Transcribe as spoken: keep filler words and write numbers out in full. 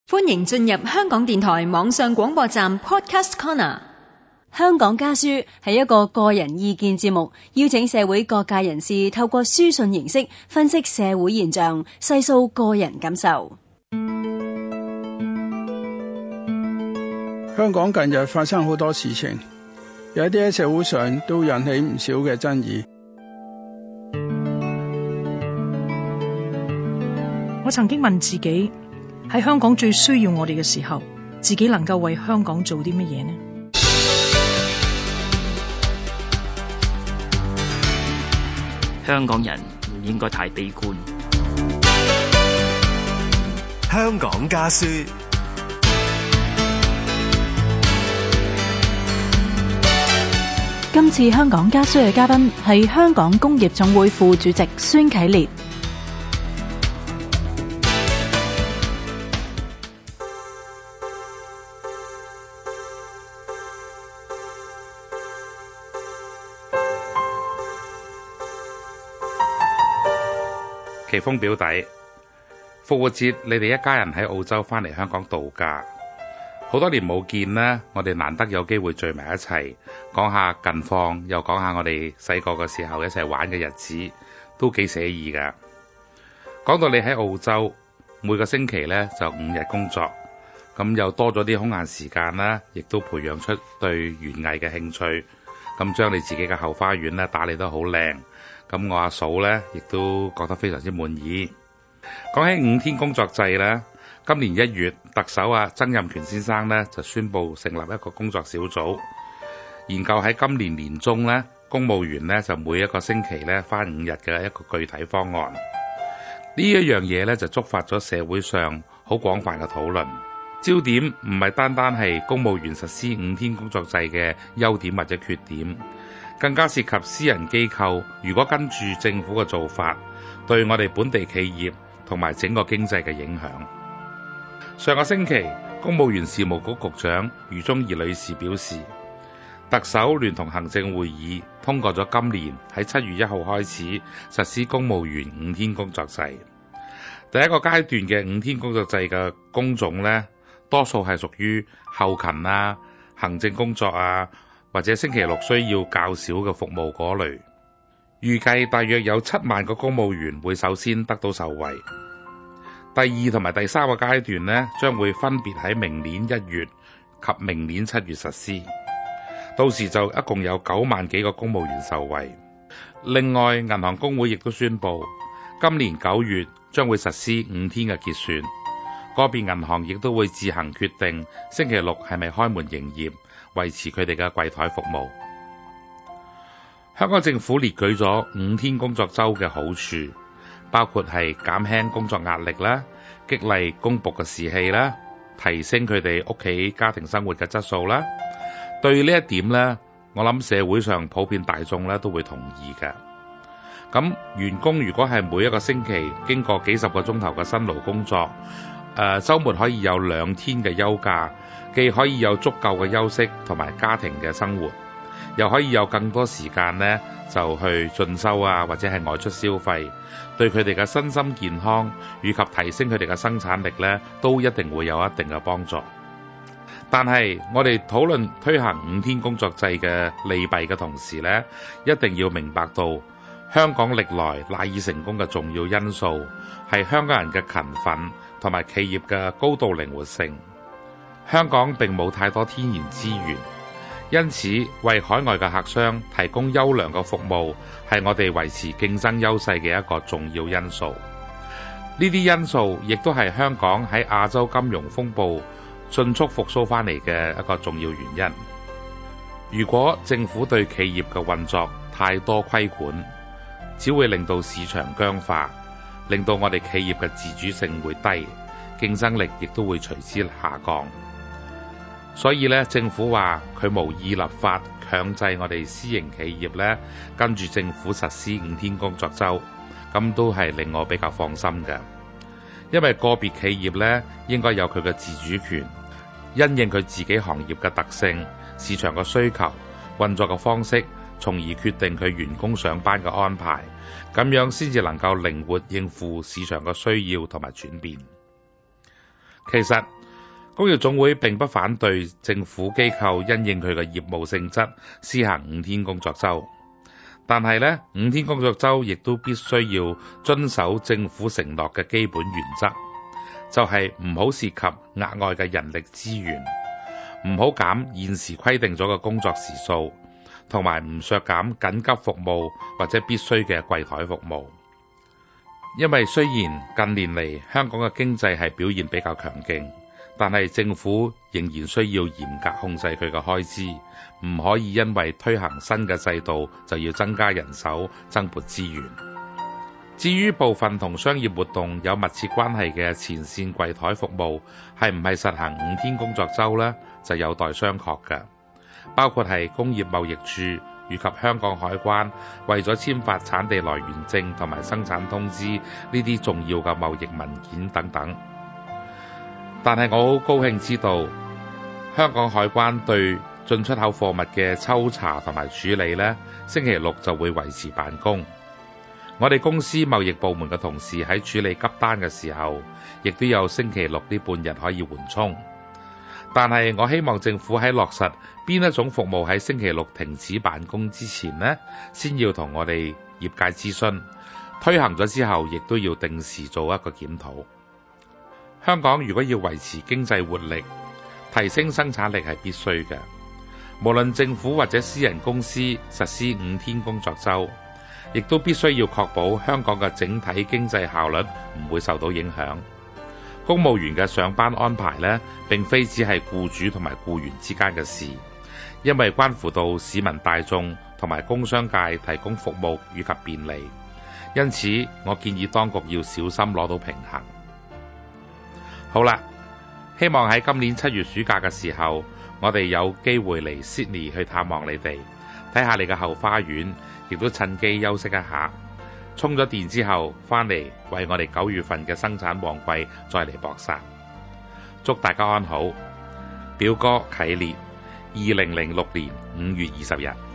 歡迎進入香港電台網上廣播站 Podcast Corner。 香港家書係一個個人意見節目，邀請社會各界人士透過書信形式分析社會現象，細數個人感受。 香港近日發生好多事情，有一啲喺社會上都引起唔少嘅爭議。 我曾經問自己，喺香港最需要我哋嘅時候，自己能夠為香港做啲乜嘢呢？ 香港人唔應該太悲觀。 香港家書。 今次香港家書嘅嘉賓係香港工業總會副主席孫啟烈。 奇峰表弟，復活節你哋一家人喺澳洲翻嚟香港度假，好多年冇見啦，我哋難得有機會聚埋一齊，講下近況，又講下我哋細個嘅時候一齊玩嘅日子，都幾寫意噶。講到你喺澳洲，每個星期呢就五日工作，咁又多咗啲空閒時間啦，亦都培養出對園藝嘅興趣，咁將你自己嘅後花園呢打理得好靚。咁我阿嫂呢，亦都覺得非常之滿意。講起五天工作制呢，今年一月，特首啊曾蔭權先生呢就宣布成立一個工作小組，研究喺今年年中呢，公務員呢就每一個星期呢返五日嘅一個具體方案。呢一樣嘢呢，就觸發咗社會上好廣泛嘅討論，焦點唔係單單係公務員實施五天工作制嘅優點或者缺點，更加涉及私人機構如果跟住政府嘅做法，對我哋本地企業同埋整個經濟嘅影響。上個星期，公務員事務局局長余宗儀女士表示，特首聯同行政會議通過咗今年喺七月一號開始實施公務員五天工作制。第一個階段嘅五天工作制嘅工種呢，多數係屬於後勤啊、行政工作啊，或者星期六需要較少嘅服務嗰類，預計大約有七萬個公務員會首先得到受惠。第二同埋第三個階段呢，將會分別喺明年一月及明年七月實施，到時就一共有九萬幾個公務員受惠。另外，銀行公會亦都宣布，今年九月將會實施五天嘅結算，個別銀行亦都會自行決定星期六係咪開門營業，維持佢哋嘅櫃台服務。香港政府列舉咗五天工作周嘅好處，包括係減輕工作壓力啦，激勵公僕嘅士氣啦，提升佢哋屋企家庭生活嘅質素啦。對呢一點呢，我諗社會上普遍大眾呢都會同意嘅。咁員工如果係每一個星期經過幾十個鐘頭嘅辛勞工作，誒、呃、週末可以有兩天嘅休假，既可以有足夠嘅休息同埋家庭嘅生活，又可以有更多時間呢就去進修啊，或者係外出消費，對佢哋嘅身心健康以及提升佢哋嘅生產力呢，都一定會有一定嘅幫助。但係我哋討論推行五天工作制嘅利弊嘅同時呢，一定要明白到香港歷來賴以成功嘅重要因素係香港人嘅勤奮同埋企業嘅高度靈活性。香港並冇太多天然資源，因此為海外嘅客商提供優良嘅服務係我哋維持競爭優勢嘅一個重要因素。呢啲因素亦都係香港喺亞洲金融風暴迅速復甦翻嚟嘅一個重要原因。如果政府對企業嘅運作太多規管，只會令到市場僵化，令到我哋企業嘅自主性會低，競爭力亦都會隨之下降。所以咧，政府話佢無意立法強制我哋私營企業咧跟住政府實施五天工作周，咁都係令我比較放心嘅。因為個別企業咧應該有佢嘅自主權，因應佢自己行業嘅特性、市場嘅需求、運作嘅方式，從而決定佢員工上班嘅安排，咁樣先至能夠靈活應付市場嘅需要同埋轉變。其實工業總會並不反對政府機構因應佢嘅業務性質施行五天工作週，但係呢，五天工作週亦都必須要遵守政府承諾嘅基本原則，就係唔好涉及額外嘅人力資源，唔好減現時規定咗嘅工作時數，同埋唔削減緊急服務或者必須嘅櫃台服務。因為雖然近年嚟香港嘅經濟係表現比較強勁，但係政府仍然需要嚴格控制佢嘅開支，唔可以因為推行新嘅制度就要增加人手、增撥資源。至於部分同商業活動有密切關係嘅前線櫃台服務，係唔係實行五天工作週呢？就有待商確嘅。包括係工業貿易處以及香港海關為咗簽發產地來源證同埋生產通知呢啲重要嘅貿易文件等等。但係我好高興知道，香港海關對進出口貨物嘅抽查同埋處理呢，星期六就會維持辦公。我哋公司貿易部門嘅同事喺處理急單嘅時候，亦都有星期六呢半日可以緩衝。但係我希望政府喺落實邊一種服務喺星期六停止辦公之前呢，先要同我哋業界諮詢，推行咗之後亦都要定時做一個檢討。香港如果要維持經濟活力，提升生產力係必須嘅。無論政府或者私人公司實施五天工作週，亦都必須要確保香港嘅整體經濟效率唔會受到影響。公務員嘅上班安排呢，並非只係僱主同埋僱員之間嘅事，因為關乎到市民大眾同埋工商界提供服務以及便利。因此，我建議當局要小心攞到平衡。好啦，希望喺今年七月暑假嘅時候，我哋有機會嚟 Sydney 去探望你哋，睇下你嘅後花園，亦都趁機休息一下。充咗電之後，翻嚟為我哋九月份嘅生產旺季再嚟搏殺。祝大家安好。表哥啟烈，二零零六年五月二十日。